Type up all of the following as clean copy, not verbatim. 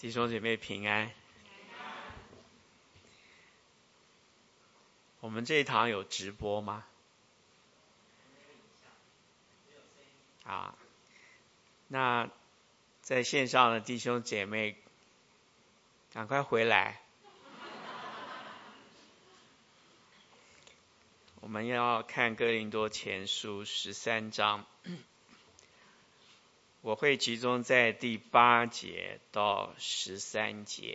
弟兄姐妹平安。我们这一堂有直播吗？那在线上的弟兄姐妹，赶快回来。我们要看哥林多前书13章，我会集中在第8节到13节。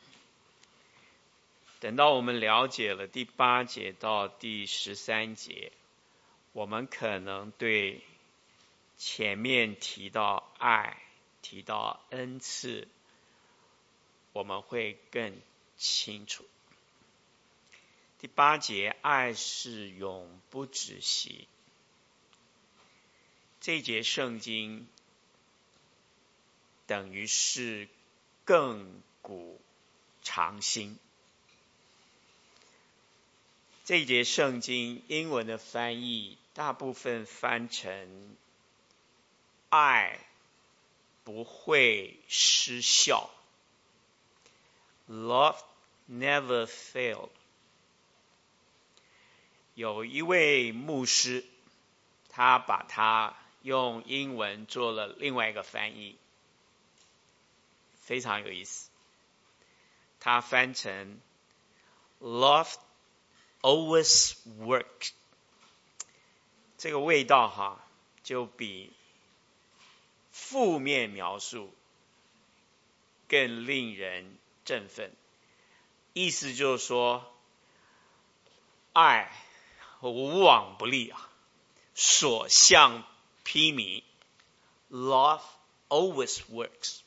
等到我们了解了第8节到第13节，我们可能对前面提到爱、提到恩赐，我们会更清楚。第8节，爱是永不止息。这一节圣经等于是亘古长新。这一节圣经英文的翻译大部分翻成爱不会失效， Love never failed。 有一位牧师，他把它用英文做了另外一个翻译，非常有意思。他翻成 Love always works。 这个味道就比负面描述更令人振奋。意思就是说，爱无往不利所向披靡。 Love always works。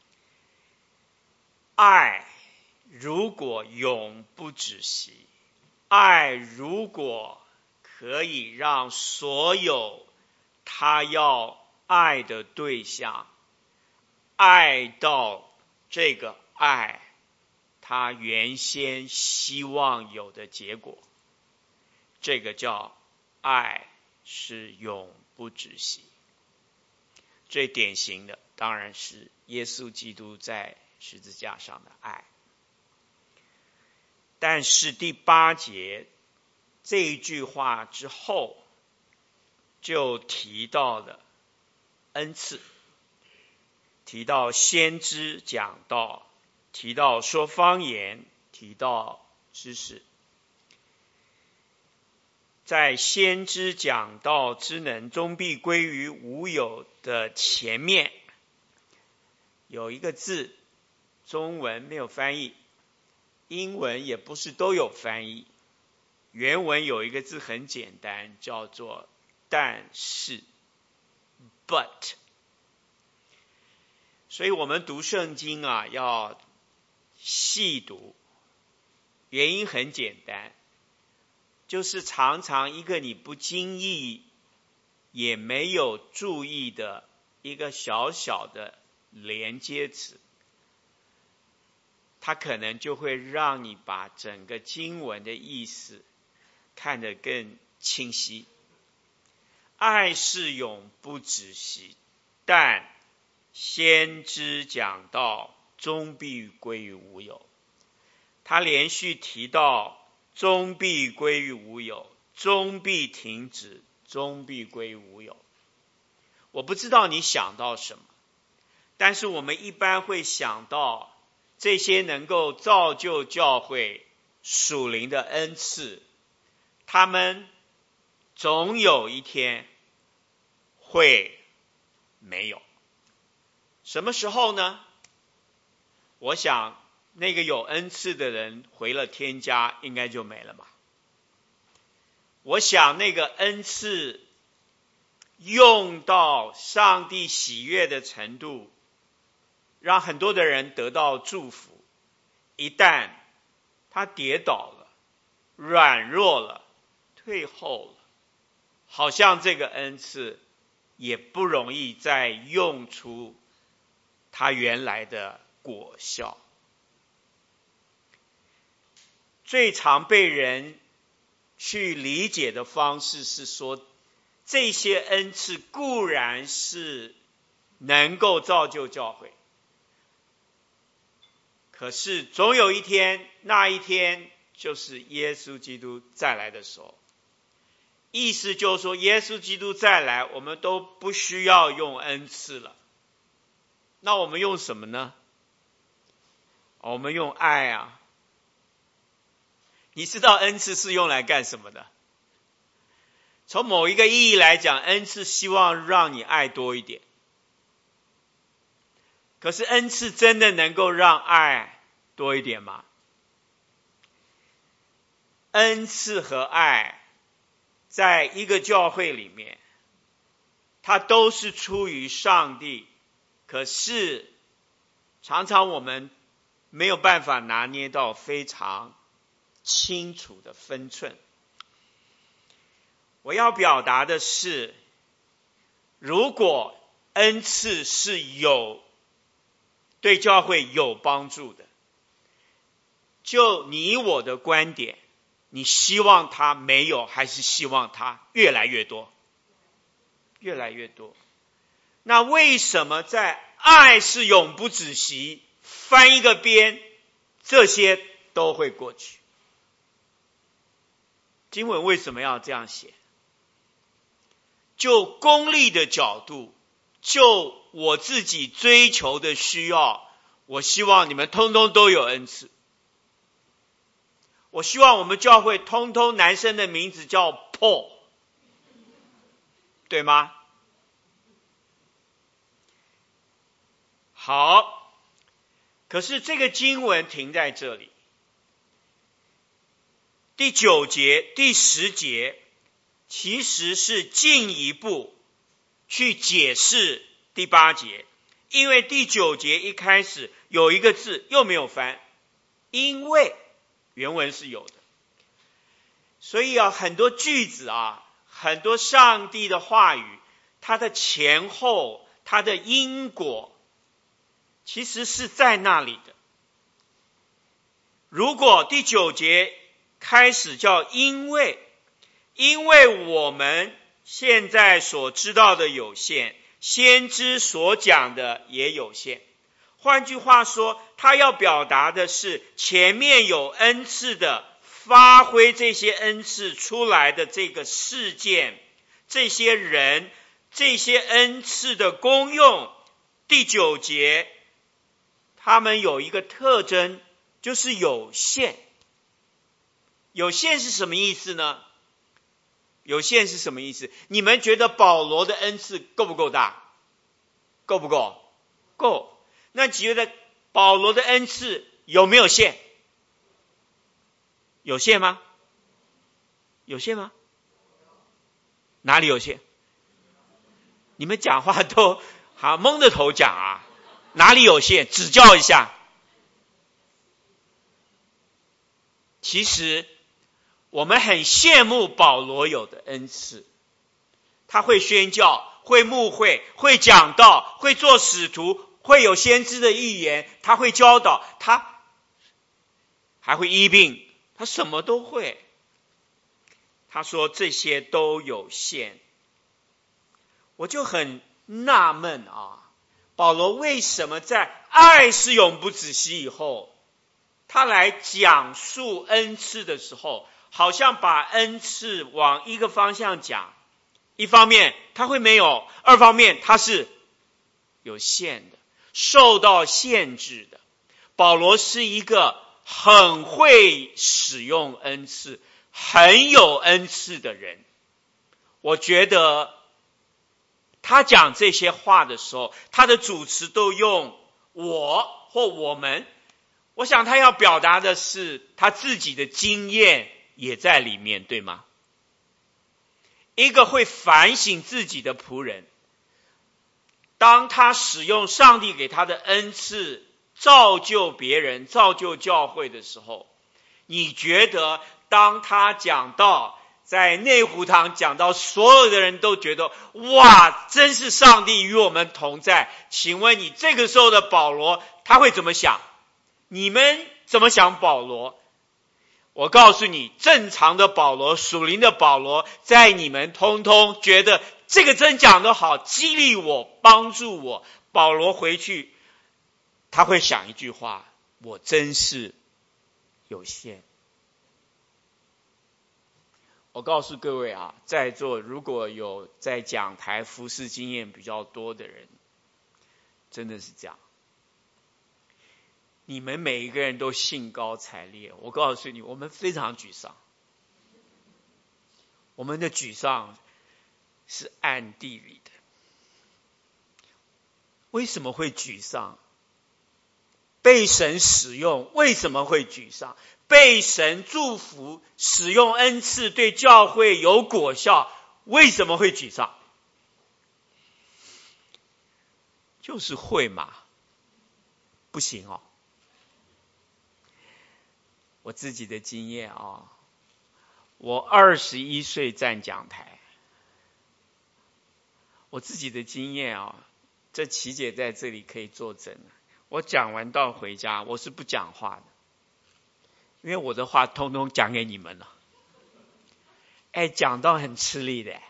爱如果永不止息，爱如果可以让所有他要爱的对象爱到这个爱他原先希望有的结果，这个叫爱是永不止息。最典型的当然是耶稣基督在十字架上的爱。但是第8节这一句话之后就提到了恩赐，提到先知讲道，提到说方言，提到知识。在先知讲道之能终必归于无有的前面有一个字，中文没有翻译，英文也不是都有翻译。原文有一个字很简单，叫做但是 but。 所以我们读圣经要细读，原因很简单，就是常常一个你不经意也没有注意的一个小小的连接词，它可能就会让你把整个经文的意思看得更清晰。爱是永不止息，但先知讲道终必归于无有。他连续提到终必归于无有，终必停止，终必归于无有。我不知道你想到什么，但是我们一般会想到这些能够造就教会属灵的恩赐，他们总有一天会没有。什么时候呢？我想那个有恩赐的人回了天家应该就没了吧。我想那个恩赐用到上帝喜悦的程度，让很多的人得到祝福，一旦他跌倒了，软弱了，退后了，好像这个恩赐也不容易再用出他原来的果效。最常被人去理解的方式是说，这些恩赐固然是能够造就教会， 可是总有一天，那一天就是耶稣基督再来的时候。意思就是说，耶稣基督再来，我们都不需要用恩赐了。那我们用什么呢？我们用爱啊。你知道恩赐是用来干什么的？从某一个意义来讲，恩赐希望让你爱多一点。可是恩赐真的能够让爱多一点吗？恩赐和爱在一个教会里面，它都是出于上帝，可是常常我们没有办法拿捏到非常清楚的分寸。我要表达的是，如果恩赐是对教会有帮助的，就你我的观点，你希望它没有，还是希望它越来越多？越来越多。那为什么在爱是永不止息翻一个边，这些都会过去？经文为什么要这样写？就功利的角度，就我自己追求的需要，我希望你们通通都有恩赐。我希望我们教会通通男生的名字叫 Paul， 对吗？好，可是这个经文停在这里。第9节、第10节其实是进一步去解释第8节，因为第9节一开始有一个字又没有翻，因为原文是有的。所以很多句子很多上帝的话语，它的前后，它的因果其实是在那里的。如果第9节开始叫因为我们现在所知道的有限，先知所讲的也有限。换句话说，他要表达的是前面有恩赐的发挥这些恩赐出来的这个事件，这些人，这些恩赐的功用。第9节他们有一个特征，就是有限。有限是什么意思呢？有限是什么意思？你们觉得保罗的恩赐够不够大？够不够？够。那觉得保罗的恩赐有没有限？有限吗？有限吗？哪里有限？你们讲话都好蒙着头讲啊！哪里有限？指教一下。其实我们很羡慕保罗有的恩赐，他会宣教，会牧会，会讲道，会做使徒，会有先知的预言，他会教导，他还会医病，他什么都会。他说这些都有限。我就很纳闷保罗为什么在爱是永不止息以后，他来讲述恩赐的时候，好像把恩赐往一个方向讲，一方面他会没有，二方面他是有限的，受到限制的。保罗是一个很会使用恩赐，很有恩赐的人。我觉得他讲这些话的时候，他的主词都用我或我们，我想他要表达的是他自己的经验也在里面，对吗？一个会反省自己的仆人，当他使用上帝给他的恩赐造就别人，造就教会的时候，你觉得当他讲到在内湖堂讲到所有的人都觉得哇，真是上帝与我们同在，请问你这个时候的保罗他会怎么想？你们怎么想保罗？我告诉你，正常的保罗，属灵的保罗，在你们通通觉得这个真讲得好，激励我，帮助我，保罗回去他会想一句话， 我真是有限。我告诉各位啊，在座如果有在讲台服事经验比较多的人，真的是这样。你们每一个人都兴高采烈，我告诉你，我们非常沮丧。我们的沮丧是暗地里的。为什么会沮丧？被神使用，为什么会沮丧？被神祝福，使用恩赐对教会有果效，为什么会沮丧？就是会嘛，不行哦。我自己的经验啊，我21岁站讲台，我自己的经验啊，这琪姐在这里可以作证。我讲完道回家，我是不讲话的，因为我的话通通讲给你们了。讲道很吃力的。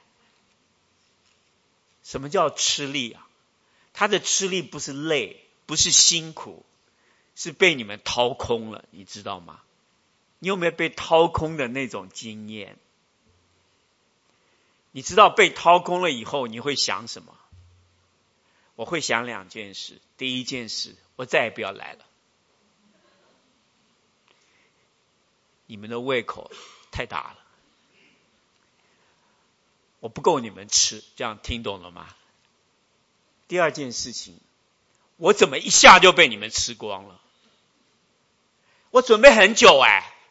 什么叫吃力啊？他的吃力不是累，不是辛苦，是被你们掏空了，你知道吗？你有没有被掏空的那种经验？你知道被掏空了以后你会想什么？我会想2件事。第一件事，我再也不要来了。你们的胃口太大了，我不够你们吃，这样听懂了吗？第二件事情，我怎么一下就被你们吃光了？我准备很久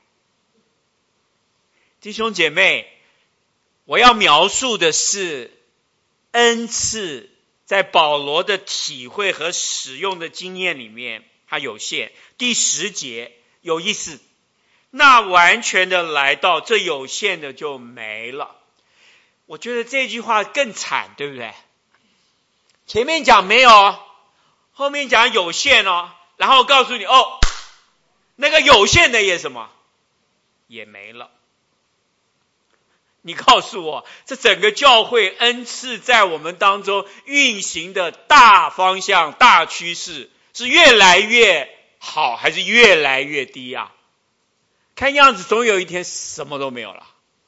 弟兄姐妹，我要描述的是恩赐在保罗的体会和使用的经验里面，它有限。第10节有意思，那完全的来到，这有限的就没了。我觉得这句话更惨，对不对？前面讲没有，后面讲有限哦，然后告诉你那个有限的也什么也没了。你告诉我，这整个教会恩赐在我们当中运行的大方向、大趋势是越来越好，还是越来越低啊？看样子总有一天什么都没有了。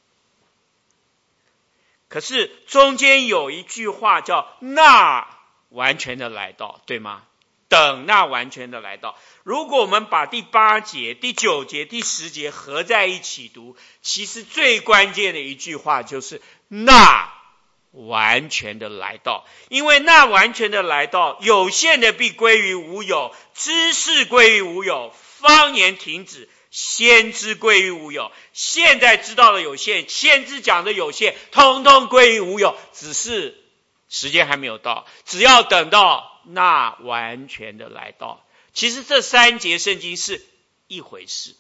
可是中间有一句话叫那完全的来到，对吗？等那完全的来到。如果我们把第8节、第9节、第10节合在一起读，其实最关键的一句话就是那完全的来到。因为那完全的来到，有限的必归于无有，知识归于无有，方言停止，先知归于无有。现在知道的有限，先知讲的有限，通通归于无有，只是时间还没有到，只要等到那完全的来到。其实这3节圣经是一回事。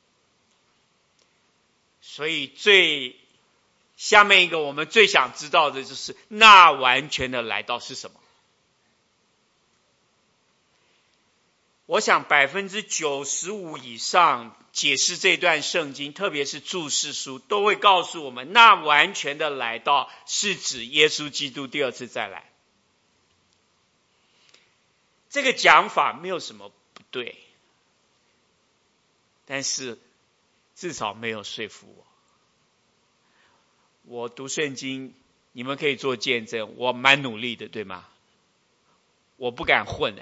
所以下面一个我们最想知道的就是那完全的来到是什么。我想95%以上解释这段圣经，特别是注释书，都会告诉我们，那完全的来到是指耶稣基督第2次再来。这个讲法没有什么不对，但是至少没有说服我。我读圣经，你们可以做见证，我蛮努力的，对吗？我不敢混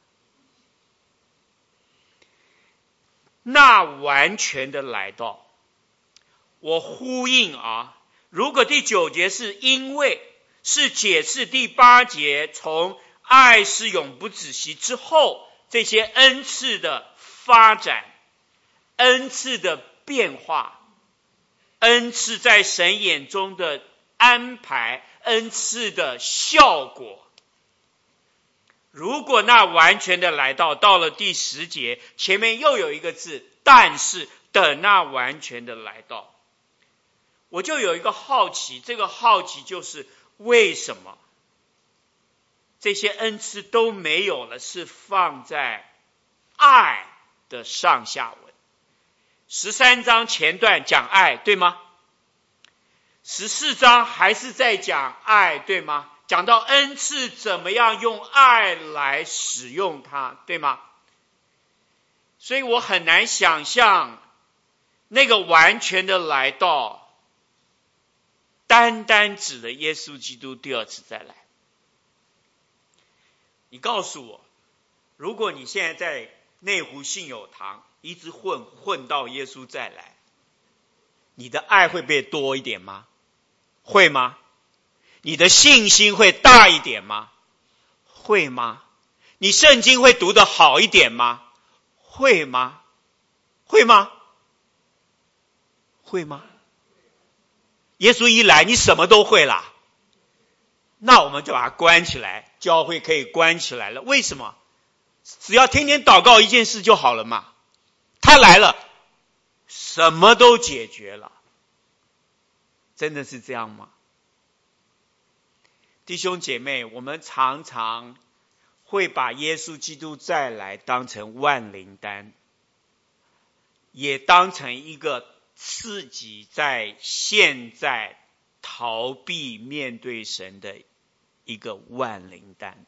那完全的来到，我呼应如果第9节是因为，是解释第8节从爱是永不止息之后这些恩赐的发展，恩赐的变化，恩赐在神眼中的安排，恩赐的效果。如果那完全的来到，到了第10节，前面又有一个字，但是等那完全的来到，我就有一个好奇，这个好奇就是为什么这些恩赐都没有了，是放在爱的上下文。13章前段讲爱，对吗？14章还是在讲爱，对吗？讲到恩赐怎么样用爱来使用它，对吗？所所以我很难想象那个完全的来到单单指的耶稣基督第二次再来。你告诉我，如果你现在在内湖信友堂一直混到耶稣再来，你的爱会被多一点吗？会吗？你的信心会大一点吗？会吗？你圣经会读得好一点吗？会吗？会吗？会吗？耶稣一来，你什么都会啦。那我们就把它关起来，教会可以关起来了。为什么？只要天天祷告一件事就好了嘛。他来了，什么都解决了。真的是这样吗？弟兄姐妹，我们常常会把耶稣基督再来当成万灵丹，也当成一个自己在现在逃避面对神的一个万灵丹。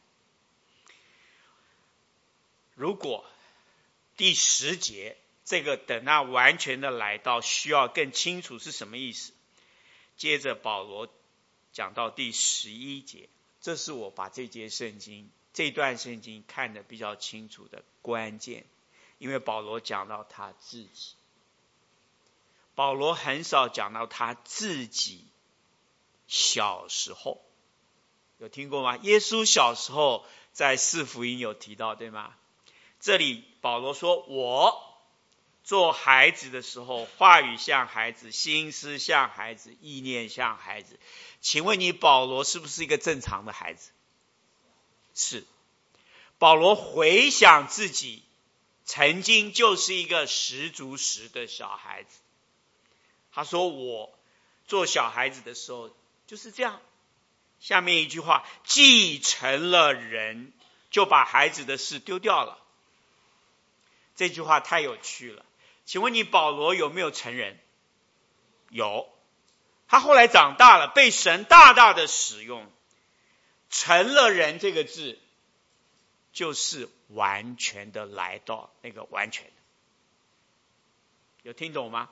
如果第10节这个等那完全的来到需要更清楚是什么意思，接着保罗讲到第11节，这是我把这段圣经看得比较清楚的关键。因为保罗讲到他自己，保罗很少讲到他自己小时候，有听过吗？耶稣小时候在4福音有提到，对吗？这里保罗说，我做孩子的时候，话语像孩子，心思像孩子，意念像孩子。请问你保罗是不是一个正常的孩子？是。保罗回想自己曾经就是一个10足10的小孩子。他说我做小孩子的时候就是这样。下面一句话，既成了人，就把孩子的事丢掉了。这句话太有趣了。请问你保罗有没有成人？有。他后来长大了，被神大大的使用。成了人这个字就是完全的来到那个完全的。有听懂吗？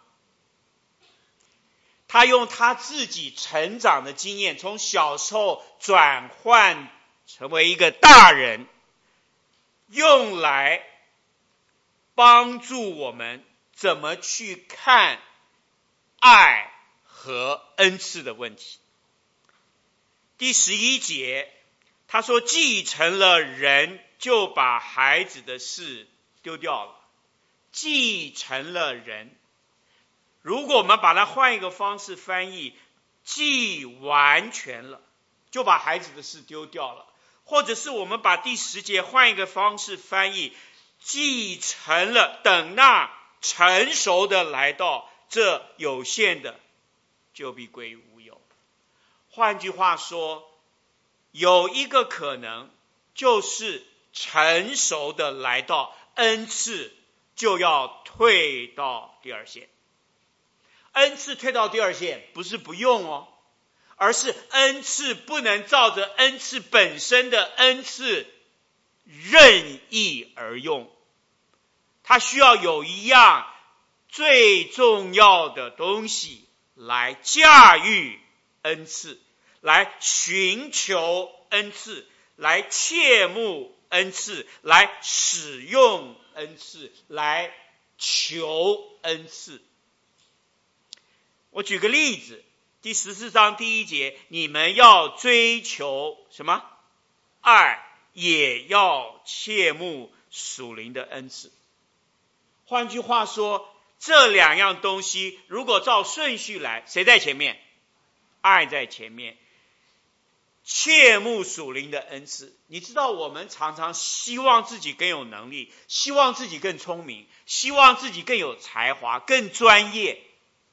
他用他自己成长的经验，从小时候转换成为一个大人，用来帮助我们怎么去看爱和恩赐的问题。第11节他说，既成了人，就把孩子的事丢掉了。既成了人，如果我们把它换一个方式翻译，既完全了，就把孩子的事丢掉了。或者是我们把第10节换一个方式翻译，既成了，等那成熟的来到，这有限的就必归于无有。换句话说，有一个可能就是成熟的来到，恩赐就要退到第2线。恩赐退到第2线不是不用哦，而是恩赐不能照着恩赐本身的恩赐任意而用，它需要有一样最重要的东西来驾驭恩赐，来寻求恩赐，来切慕恩赐，来使用恩赐，来求恩赐。我举个例子，第14章第1节，你们要追求什么？爱，也要切慕属灵的恩赐。换句话说，这2样东西如果照顺序来，谁在前面？爱在前面。切慕属灵的恩赐，你知道我们常常希望自己更有能力，希望自己更聪明，希望自己更有才华，更专业，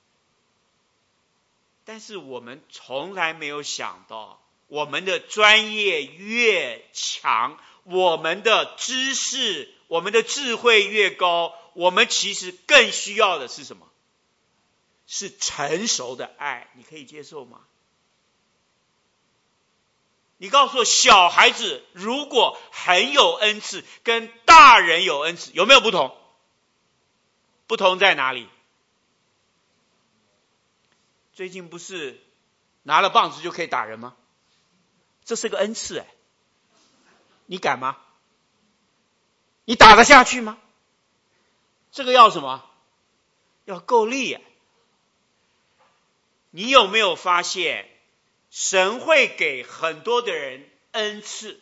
但是我们从来没有想到，我们的专业越强，我们的知识，我们的智慧越高，我们其实更需要的是什么？是成熟的爱。你可以接受吗？你告诉我，小孩子如果很有恩赐，跟大人有恩赐有没有不同？ 不同在哪里？最近不是拿了棒子就可以打人吗？这是个恩赐你敢吗？你打得下去吗？这个要什么？要够力你有没有发现，神会给很多的人恩赐？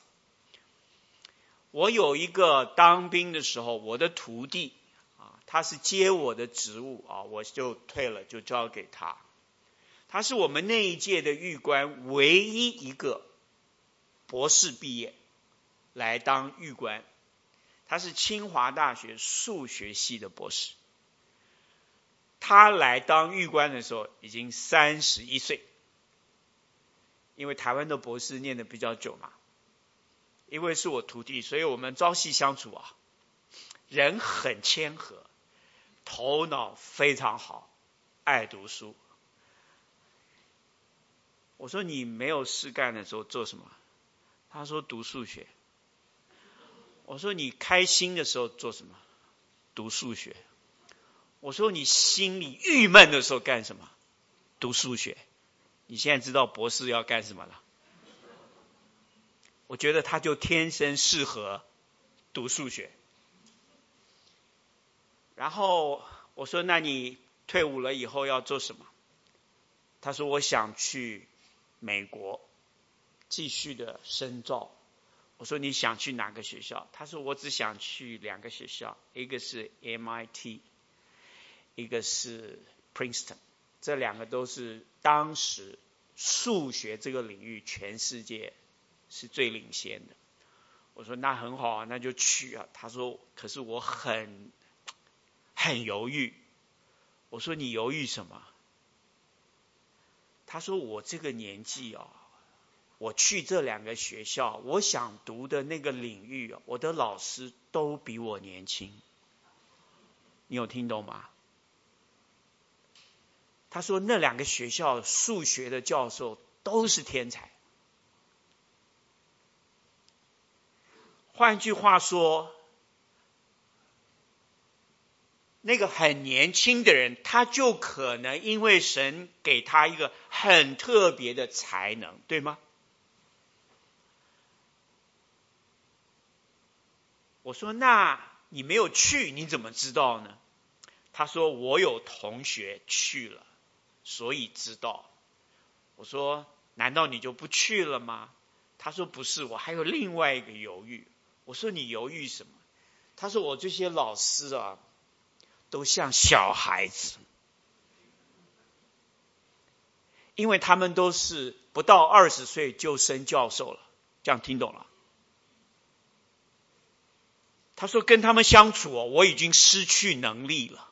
我有一个当兵的时候，我的徒弟他是接我的职务我就退了，就交给他。他是我们那一届的狱官唯一一个博士毕业来当狱官，他是清华大学数学系的博士。他来当狱官的时候已经31岁，因为台湾的博士念得比较久嘛。因为是我徒弟，所以我们朝夕相处人很谦和，头脑非常好，爱读书。我说你没有事干的时候做什么？他说读数学。我说你开心的时候做什么？读数学。我说你心里郁闷的时候干什么？读数学。你现在知道博士要干什么了？我觉得他就天生适合读数学。然后我说那你退伍了以后要做什么？他说我想去美国继续的深造。我说你想去哪个学校？他说我只想去2个学校，一个是 MIT， 一个是 Princeton， 这2个都是当时数学这个领域全世界是最领先的。我说那很好那就去他说可是我很犹豫。我说你犹豫什么？他说我这个年纪我去这2个学校，我想读的那个领域我的老师都比我年轻。你有听懂吗？他说那2个学校数学的教授都是天才。换句话说，那个很年轻的人，他就可能因为神给他一个很特别的才能，对吗？我说那你没有去你怎么知道呢？他说我有同学去了，所以知道。我说难道你就不去了吗？他说不是，我还有另外一个犹豫。我说你犹豫什么？他说我这些老师都像小孩子，因为他们都是不到20岁就升教授了。这样听懂了？他说跟他们相处我已经失去能力了。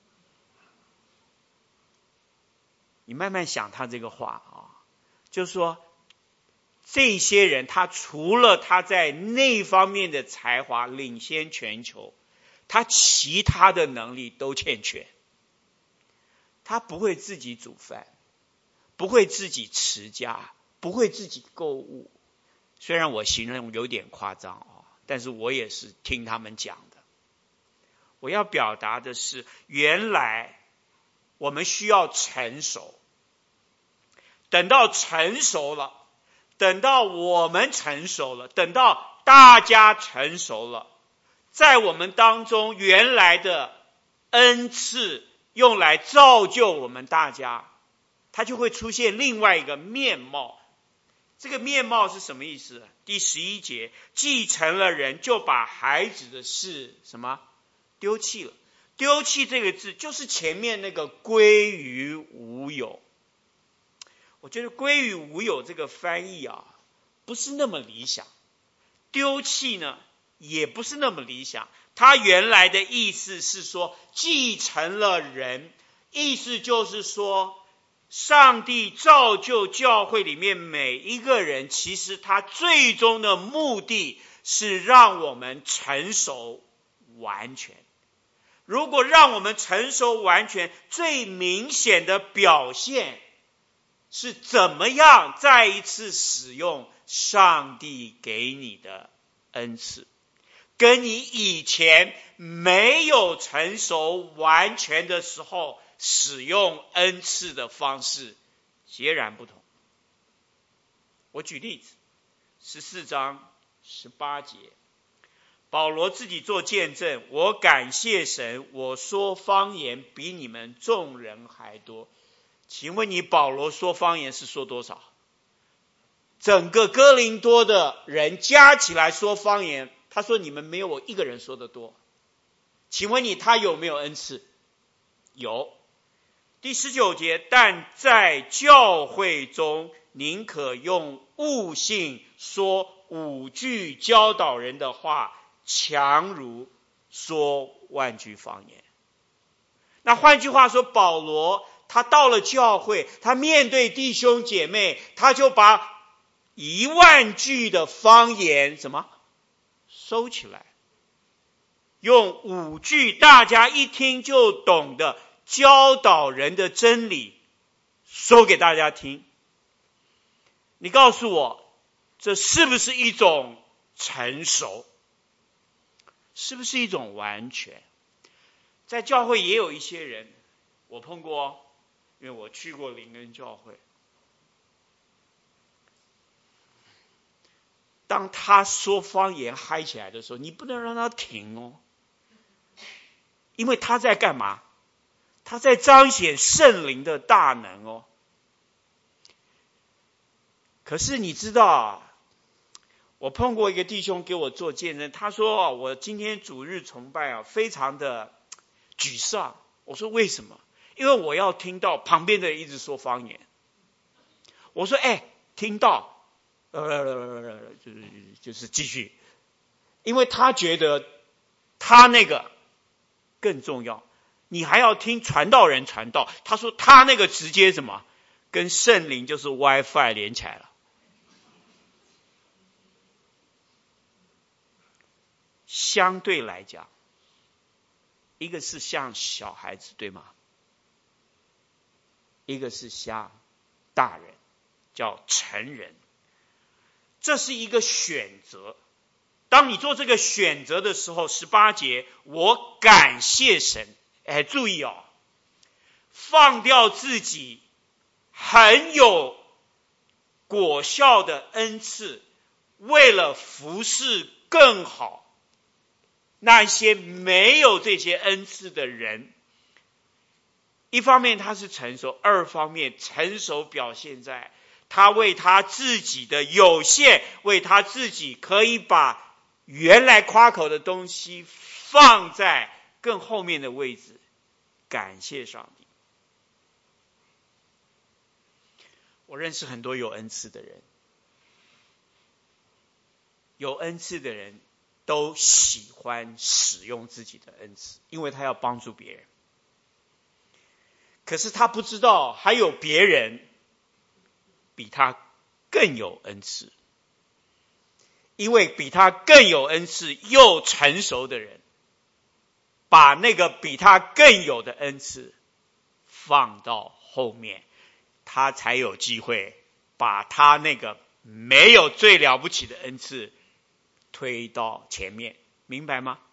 你慢慢想他这个话就是说这些人他除了他在那方面的才华领先全球，他其他的能力都欠缺。他不会自己煮饭，不会自己持家，不会自己购物。虽然我形容有点夸张但是我也是听他们讲的。我要表达的是，原来我们需要成熟。等到成熟了，等到我们成熟了，等到大家成熟了，在我们当中原来的恩赐用来造就我们大家，它就会出现另外一个面貌。这个面貌是什么意思？第11节，继承了人就把孩子的事什么丢弃了。丢弃这个字就是前面那个归于无有。我觉得归于无有这个翻译不是那么理想，丢弃呢也不是那么理想。它原来的意思是说继承了人，意思就是说上帝造就教会里面每一个人，其实他最终的目的是让我们成熟完全。如果让我们成熟完全，最明显的表现是怎么样再一次使用上帝给你的恩赐。 跟你以前没有成熟完全的时候使用恩赐的方式截然不同。我举例子，14章18节，保罗自己做见证，我感谢神，我说方言比你们众人还多。请问你保罗说方言是说多少？整个哥林多的人加起来说方言，他说你们没有我一个人说的多。请问你他有没有恩赐？有。第19节，但在教会中宁可用悟性说5句教导人的话，强如说万句方言。那换句话说，保罗他到了教会，他面对弟兄姐妹，他就把10000句的方言什么收起来，用5句大家一听就懂的教导人的真理说给大家听。你告诉我，这是不是一种成熟？是不是一种完全？在教会也有一些人，我碰过，因为我去过灵恩教会。当他说方言嗨起来的时候，你不能让他停哦，因为他在干嘛？他在彰显圣灵的大能哦。可是你知道，我碰过一个弟兄给我做见证，他说我今天主日崇拜非常的沮丧。我说为什么？因为我要听到旁边的人一直说方言。我说听到就是继续，因为他觉得他那个更重要，你还要听传道人传道。他说他那个直接什么跟圣灵就是 WiFi 连起来了。相对来讲，一个是像小孩子，对吗？一个是像大人，叫成人。这是一个选择。当你做这个选择的时候，18节，我感谢神。注意哦，放掉自己很有果效的恩赐，为了服侍更好那些没有这些恩赐的人。一方面他是成熟，二方面成熟表现在他为他自己的有限，为他自己可以把原来夸口的东西放在更后面的位置，感谢上帝。我认识很多有恩赐的人，有恩赐的人都喜欢使用自己的恩赐，因为他要帮助别人。可是他不知道还有别人比他更有恩赐，因为比他更有恩赐又成熟的人，把那个比他更有的恩赐放到后面，他才有机会把他那个没有最了不起的恩赐推到前面，明白吗？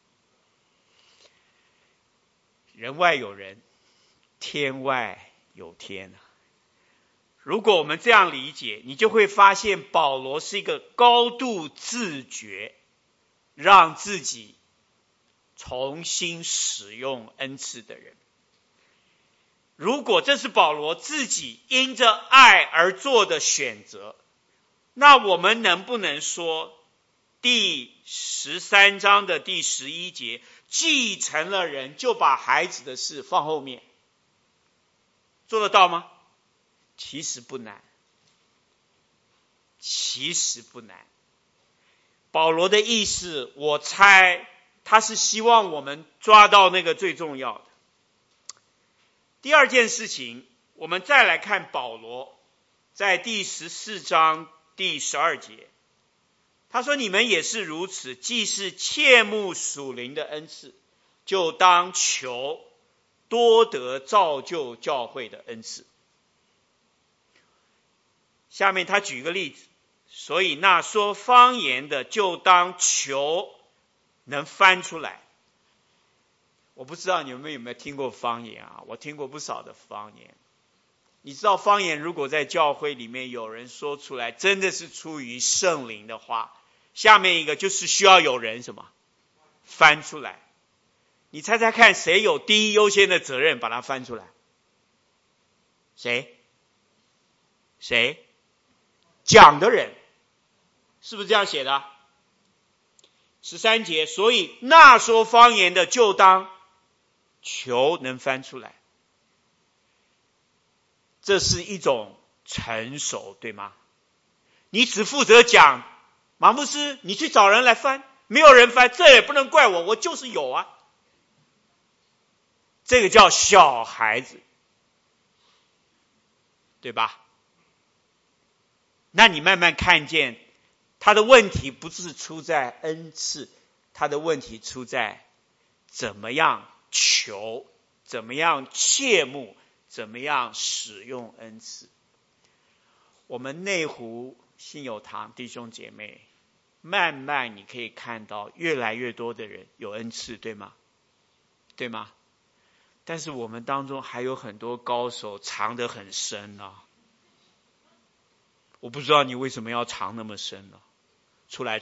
人外有人，天外有天。如果我们这样理解，你就会发现保罗是一个高度自觉，让自己重新使用恩赐的人。如果这是保罗自己因着爱而做的选择，那我们能不能说第13章的第11节，继承了人就把孩子的事放后面，做得到吗？其实不难，其实不难。保罗的意思，我猜他是希望我们抓到那个最重要的。第二件事情，我们再来看保罗在第14章第12节，他说你们也是如此，既是切慕属灵的恩赐，就当求多得造就教会的恩赐。下面他举个例子，所以那说方言的就当求能翻出来。我不知道你们有没有听过方言啊？我听过不少的方言。你知道方言如果在教会里面有人说出来，真的是出于圣灵的话，下面一个就是需要有人什么翻出来。你猜猜看，谁有第一优先的责任把它翻出来？谁？讲的人。是不是这样写的？13节，所以那说方言的就当求能翻出来。这是一种成熟，对吗？你只负责讲，马牧师你去找人来翻，没有人翻，这也不能怪我，我就是有啊。这个叫小孩子，对吧？那你慢慢看见他的问题不是出在恩赐，他的问题出在怎么样求，怎么样切慕，怎么样使用恩赐。我们内湖信友堂弟兄姐妹，慢慢你可以看到越来越多的人有恩赐，对吗？对吗？但是我们当中还有很多高手藏得很深啊。我不知道你为什么要藏那么深呢？出来！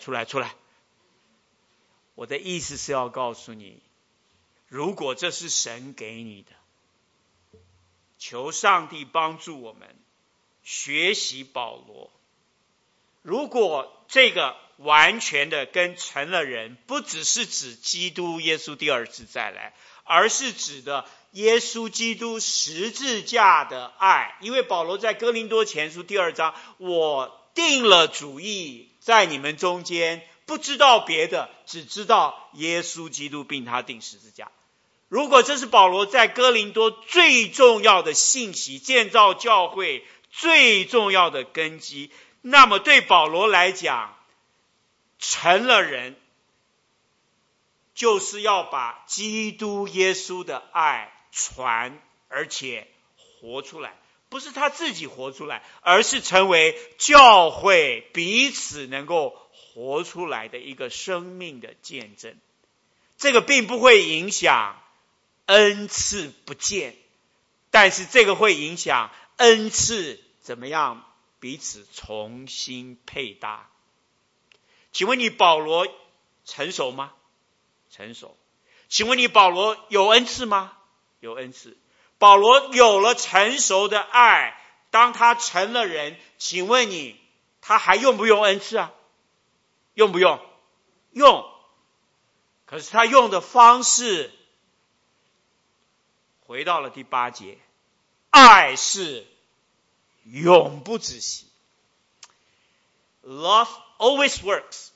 我的意思是要告诉你，如果这是神给你的，求上帝帮助我们学习保罗。如果这个完全的跟成了人，不只是指基督耶稣第二次再来，而是指的耶稣基督十字架的爱。因为保罗在哥林多前书第2章，我定了主意在你们中间，不知道别的，只知道耶稣基督并他定十字架。如果这是保罗在哥林多最重要的信息，建造教会最重要的根基，那么对保罗来讲，成了人就是要把基督耶稣的爱传，而且活出来。不是他自己活出来，而是成为教会彼此能够活出来的一个生命的见证。这个并不会影响恩赐不见，但是这个会影响恩赐怎么样彼此重新配搭。请问你保罗成熟吗？成熟。请问你保罗有恩赐吗？有恩赐。保罗有了成熟的爱，当他成了人，请问你他还用不用恩赐啊？用不用？用。可是他用的方式，回到了第8节，爱是永不止息。 Love always works。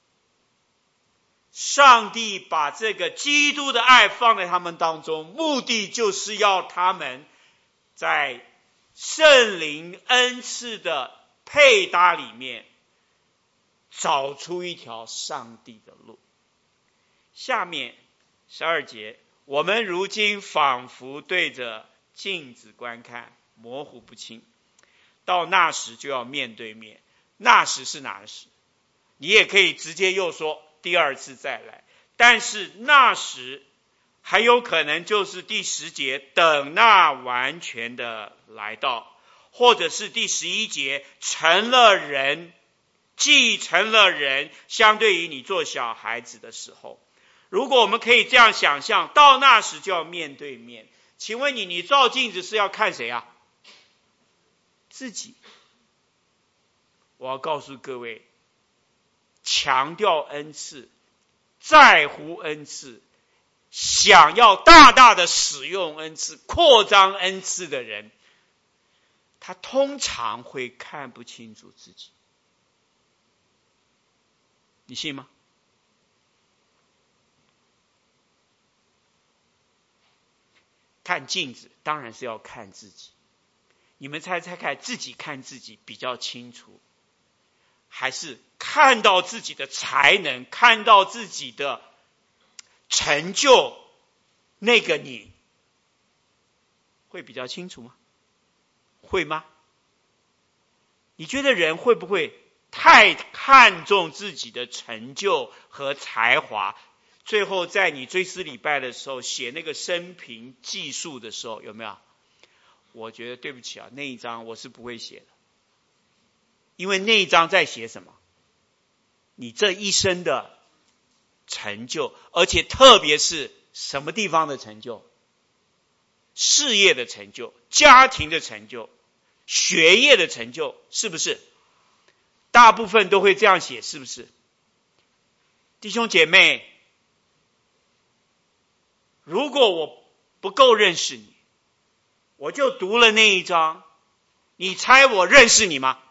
上帝把这个基督的爱放在他们当中，目的就是要他们在圣灵恩赐的配搭里面找出一条上帝的路。下面12节，我们如今仿佛对着镜子观看，模糊不清，到那时就要面对面。那时是哪时？你也可以直接又说第二次再来，但是那时还有可能就是第10节，等那完全的来到，或者是第11节，成了人，既成了人，相对于你做小孩子的时候。如果我们可以这样想象，到那时就要面对面。请问你照镜子是要看谁啊？自己。我要告诉各位，强调恩赐，在乎恩赐，想要大大的使用恩赐，扩张恩赐的人，他通常会看不清楚自己。你信吗？看镜子当然是要看自己。你们猜猜看，自己看自己比较清楚，还是看到自己的才能，看到自己的成就，那个你会比较清楚吗？会吗？你觉得人会不会太看重自己的成就和才华， 最后在你追思礼拜的时候写那个生平记述的时候，有没有？我觉得对不起啊，那一章我是不会写的，因为那一章在写什么？你这一生的成就，而且特别是什么地方的成就？事业的成就，家庭的成就，学业的成就，是不是？大部分都会这样写，是不是？弟兄姐妹，如果我不够认识你，我就读了那一章，你猜我认识你吗？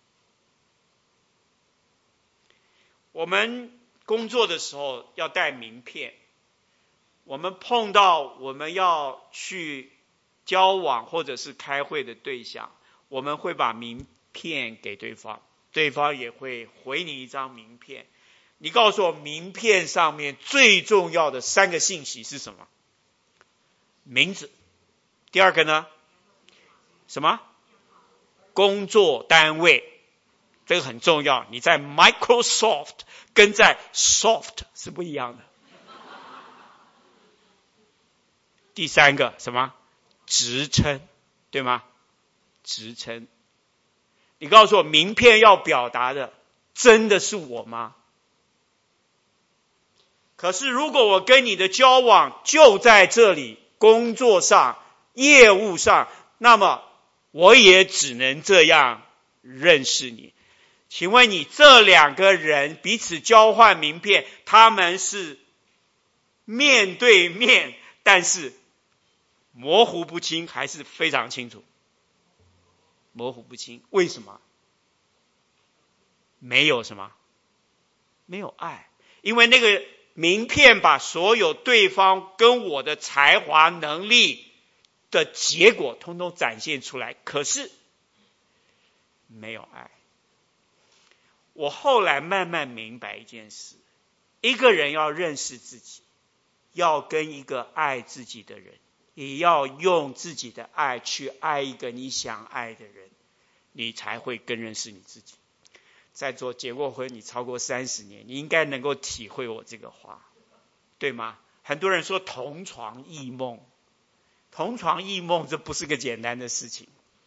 我们工作的时候要带名片，我们碰到我们要去交往或者是开会的对象，我们会把名片给对方，对方也会回你一张名片。你告诉我，名片上面最重要的3个信息是什么？名字。第二个呢？什么？工作单位。这个很重要，你在 Microsoft 跟在 Soft 是不一样的。第3个什么？职称，对吗？职称。你告诉我，名片要表达的真的是我吗？可是如果我跟你的交往就在这里，工作上、业务上，那么我也只能这样认识你。请问你这2个人彼此交换名片，他们是面对面，但是模糊不清，还是非常清楚？模糊不清。为什么？没有什么？没有爱。因为那个名片把所有对方跟我的才华能力的结果通通展现出来，可是没有爱。我后来慢慢明白一件事，一个人要认识自己，要跟一个爱自己的人，也要用自己的爱去爱一个你想爱的人，你才会更认识你自己。在座结过婚你超过30年，你应该能够体会我这个话，对吗？很多人说同床异梦，同床异梦这不是个简单的事情。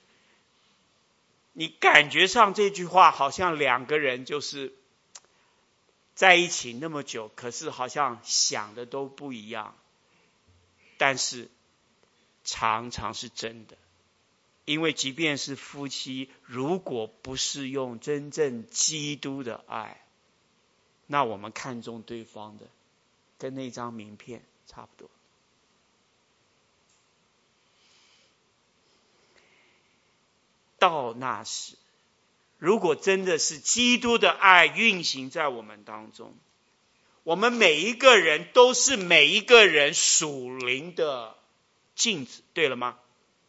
你感觉上这句话好像2个人就是在一起那么久，可是好像想的都不一样，但是常常是真的。因为即便是夫妻，如果不是用真正基督的爱，那我们看重对方的跟那张名片差不多。到那时，如果真的是基督的爱运行在我们当中，我们每一个人都是每一个人属灵的镜子，对了吗？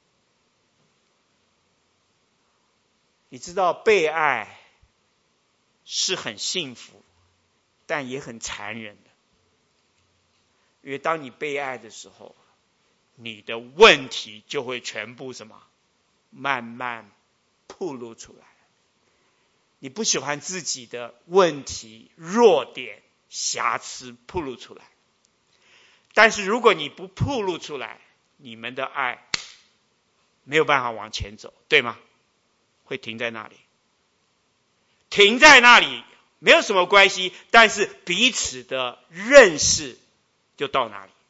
你知道被爱是很幸福，但也很残忍的。因为当你被爱的时候，你的问题就会全部什么？慢慢暴露出来。你不喜欢自己的问题、弱点、瑕疵暴露出来。但是如果你不暴露出来，你们的爱没有办法往前走，对吗？会停在那里。停在那里没有什么关系，但是彼此的认识就到哪里。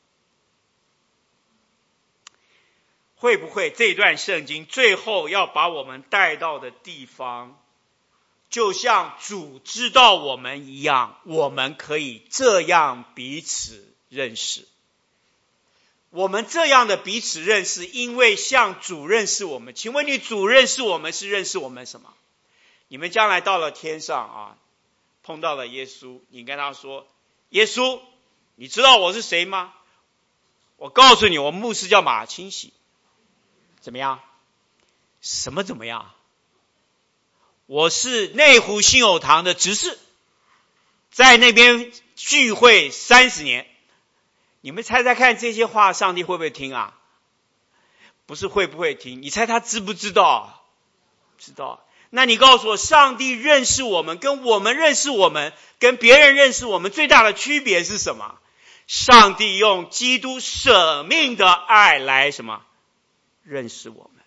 会不会这段圣经最后要把我们带到的地方，就像主知道我们一样，我们可以这样彼此认识。我们这样的彼此认识，因为像主认识我们。请问你主认识我们是认识我们什么？你们将来到了天上啊，碰到了耶稣，你跟他说，耶稣，你知道我是谁吗？我告诉你，我牧师叫马清喜。怎么样？什么怎么样？我是内湖信友堂的执事，在那边聚会30年。你们猜猜看，这些话上帝会不会听啊？不是会不会听，你猜他知不知道？知道。那你告诉我，上帝认识我们，跟我们认识我们，跟别人认识我们最大的区别是什么？ 上帝用基督舍命的爱来什么？认识我们。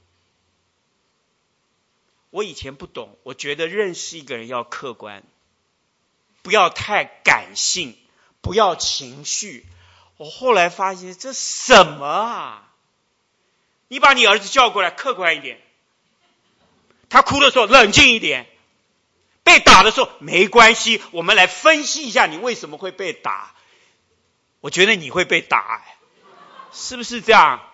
我以前不懂，我觉得认识一个人要客观，不要太感性，不要情绪。我后来发现这什么啊？你把你儿子叫过来，客观一点。他哭的时候冷静一点，被打的时候没关系，我们来分析一下你为什么会被打。我觉得你会被打，是不是这样？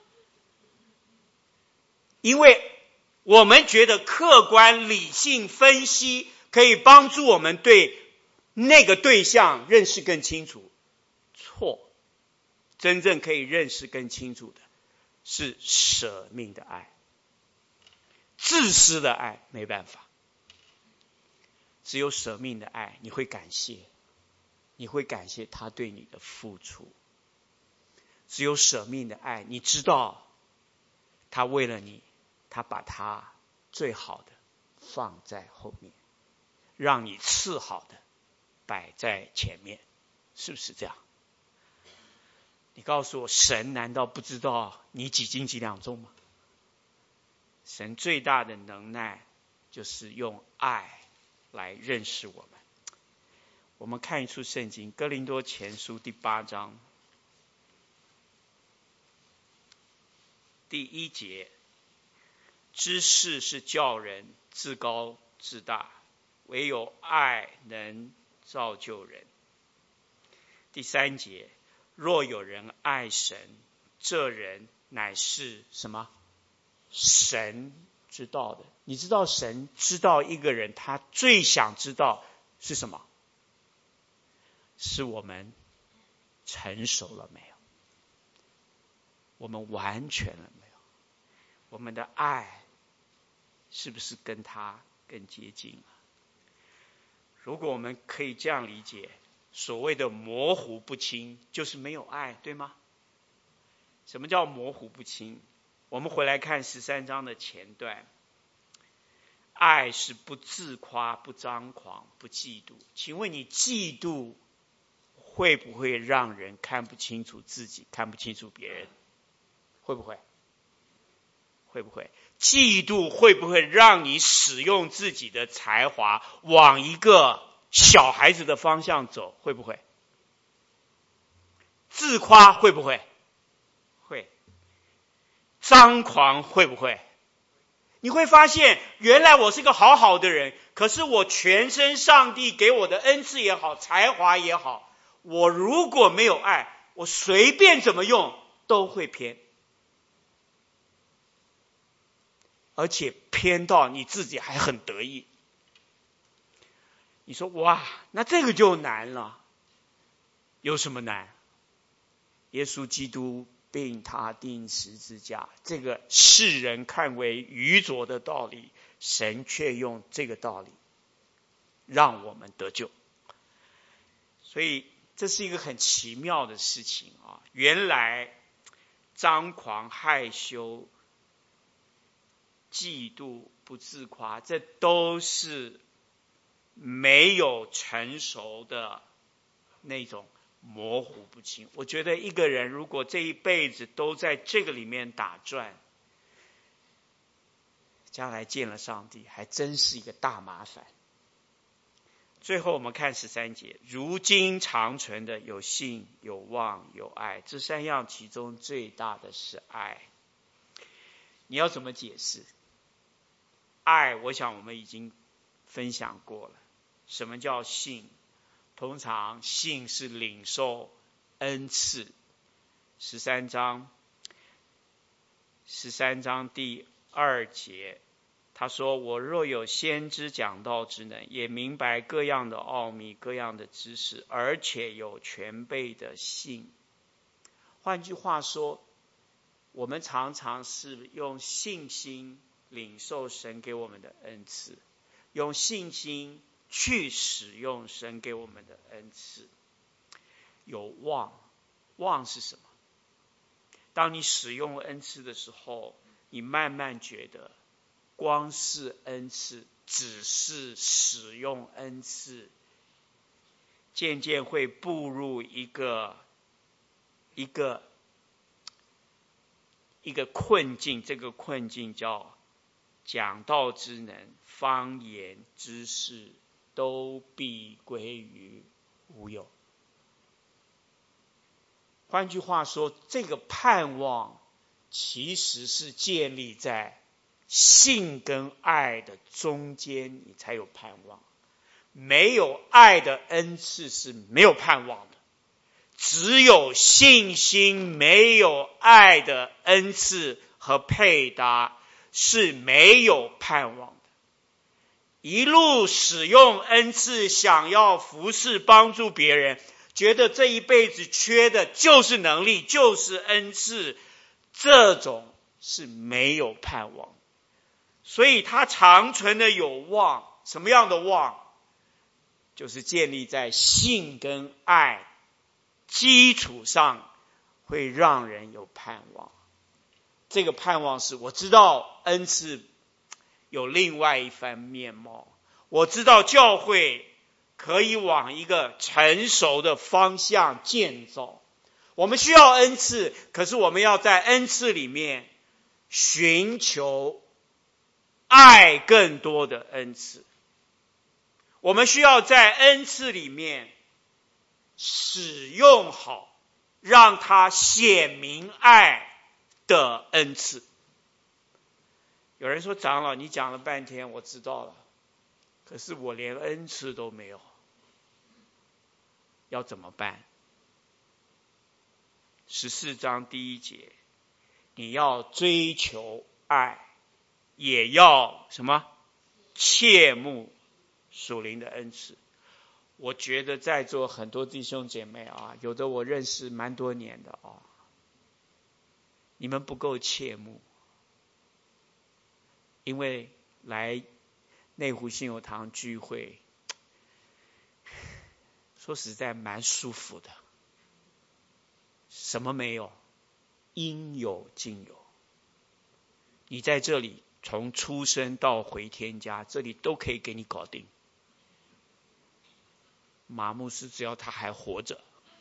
因为我们觉得客观理性分析可以帮助我们对那个对象认识更清楚。错，真正可以认识更清楚的是舍命的爱。自私的爱没办法，只有舍命的爱，你会感谢，你会感谢他对你的付出。只有舍命的爱，你知道他为了你，他把他最好的放在后面，让你次好的摆在前面，是不是这样？你告诉我，神难道不知道你几斤几两重吗？神最大的能耐就是用爱来认识我们。我们看一处圣经，哥林多前书第8章第1节，知识是叫人自高自大，唯有爱能造就人。第3节，若有人爱神，这人乃是什么？神知道的。你知道神知道一个人，他最想知道是什么？是我们成熟了没有？我们完全了没有？我们的爱是不是跟他更接近了？如果我们可以这样理解，所谓的模糊不清就是没有爱，对吗？什么叫模糊不清？我们回来看13章的前段，爱是不自夸、不张狂、不嫉妒。请问你嫉妒会不会让人看不清楚自己，看不清楚别人？会不会？会不会？嫉妒会不会让你使用自己的才华往一个小孩子的方向走？会不会？自夸会不会？会。张狂会不会？你会发现，原来我是个好好的人，可是我全身上帝给我的恩赐也好，才华也好，我如果没有爱，我随便怎么用都会偏，而且偏到你自己还很得意。你说哇，那这个就难了。有什么难？耶稣基督并他钉十字架，这个世人看为愚拙的道理，神却用这个道理让我们得救。所以这是一个很奇妙的事情啊！原来张狂、害羞、嫉妒、不自夸，这都是没有成熟的那种模糊不清。我觉得一个人如果这一辈子都在这个里面打转，将来见了上帝还真是一个大麻烦。最后我们看13节，如今长存的有信、有望、有爱，这3样其中最大的是爱。你要怎么解释爱？我想我们已经分享过了。什么叫信？通常信是领受恩赐。13章第2节，他说，我若有先知讲道之能，也明白各样的奥秘，各样的知识，而且有全备的信。换句话说，我们常常是用信心领受神给我们的恩赐，用信心去使用神给我们的恩赐。有望，望是什么？当你使用恩赐的时候，你慢慢觉得光是恩赐，只是使用恩赐， 渐渐会步入一个困境，这个困境叫讲道之能、方言之事，都必归于无有。换句话说，这个盼望其实是建立在信跟爱的中间，你才有盼望。没有爱的恩赐是没有盼望的，只有信心没有爱的恩赐和配搭是没有盼望的。一路使用恩赐想要服侍帮助别人，觉得这一辈子缺的就是能力，就是恩赐，这种是没有盼望。所以他长存的有望，什么样的望？就是建立在信跟爱基础上，会让人有盼望。这个盼望是我知道恩赐有另外一番面貌，我知道教会可以往一个成熟的方向建造。我们需要恩赐，可是我们要在恩赐里面寻求爱更多的恩赐。我们需要在恩赐里面使用好，让它显明爱的恩赐。有人说，长老你讲了半天我知道了，可是我连恩赐都没有，要怎么办？14章第1节，你要追求爱，也要什么？切慕属灵的恩赐。我觉得在座很多弟兄姐妹啊，有的我认识蛮多年的啊，你们不够切慕，因为来内湖信友堂聚会，说实在蛮舒服的，什么没有？应有尽有。你在这里从出生到回天家，这里都可以给你搞定。马牧师只要他还活着，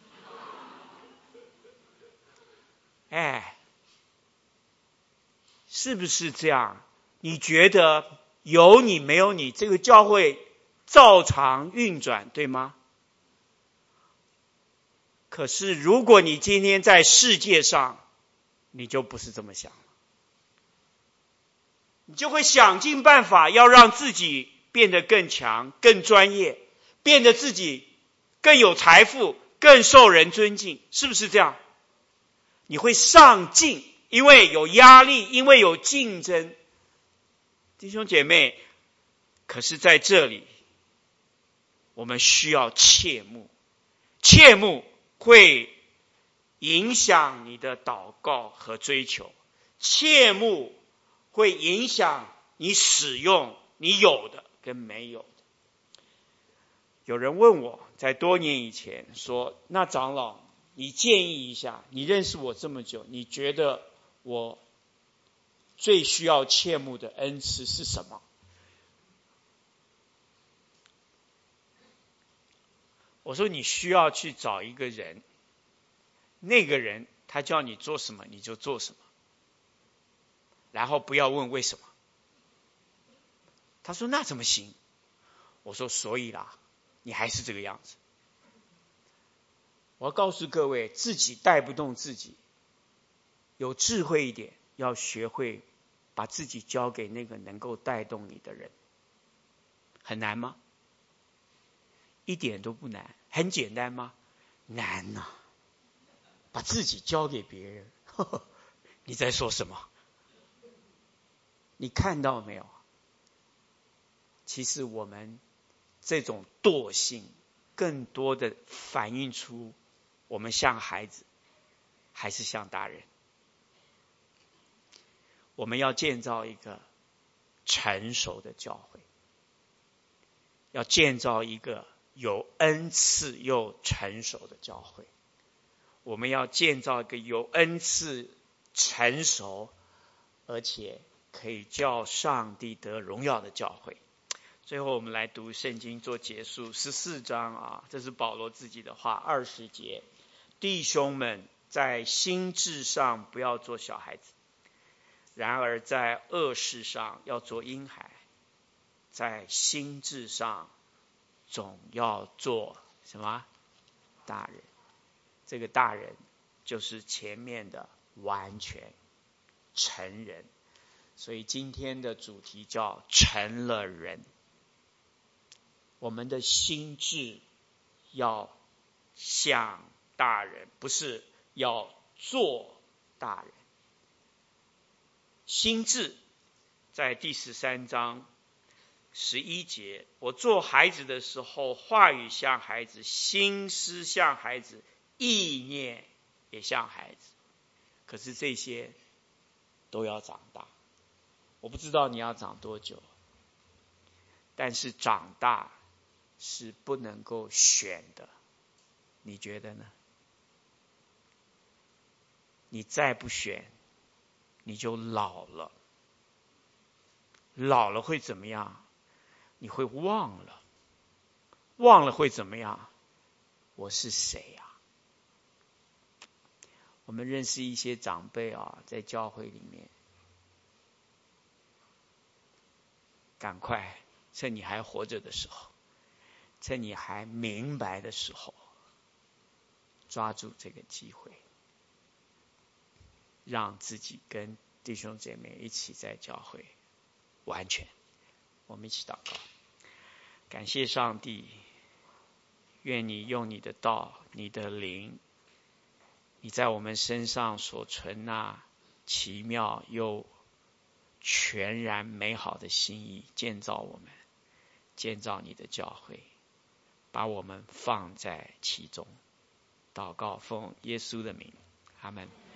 是不是这样？你觉得有你没有你，这个教会照常运转，对吗？可是如果你今天在世界上，你就不是这么想了，你就会想尽办法要让自己变得更强、更专业，变得自己更有财富，更受人尊敬，是不是这样？你会上进，因为有压力，因为有竞争。弟兄姐妹，可是在这里我们需要切慕，切慕会影响你的祷告和追求，切慕会影响你使用你有的跟没有的。有人问我，在多年以前说，那长老你建议一下，你认识我这么久，你觉得我最需要切慕的恩赐是什么？我说你需要去找一个人，那个人他叫你做什么你就做什么，然后不要问为什么。他说那怎么行？我说所以啦，你还是这个样子。我要告诉各位，自己带不动自己，有智慧一点，要学会把自己交给那个能够带动你的人。很难吗？一点都不难。很简单吗？难啊，把自己交给别人，你在说什么？你看到没有？其实我们这种惰性更多的反映出我们像孩子还是像大人。我们要建造一个成熟的教会，要建造一个有恩赐又成熟的教会。我们要建造一个有恩赐、成熟而且可以叫上帝得荣耀的教会。 最后我们来读圣经做结束，14章啊，这是保罗自己的话，20节，弟兄们，在心智上不要做小孩子，然而在恶事上要做婴孩，在心智上总要做什么？大人。这个大人就是前面的完全成人，所以今天的主题叫成了人。我们的心智要像大人，不是要做大人。心智在第13章11节，我做孩子的时候，话语像孩子，心思像孩子，意念也像孩子。可是这些都要长大。我不知道你要长多久，但是长大是不能够选的，你觉得呢？你再不选，你就老了。老了会怎么样？你会忘了。忘了会怎么样？我是谁啊？我们认识一些长辈啊，在教会里面，赶快趁你还活着的时候，趁你还明白的时候，抓住这个机会，让自己跟弟兄姐妹一起在教会完全。我们一起祷告。感谢上帝，愿你用你的道，你的灵，你在我们身上所存那奇妙又全然美好的心意，建造我们，建造你的教会，把我们放在其中。祷告奉耶稣的名，阿们。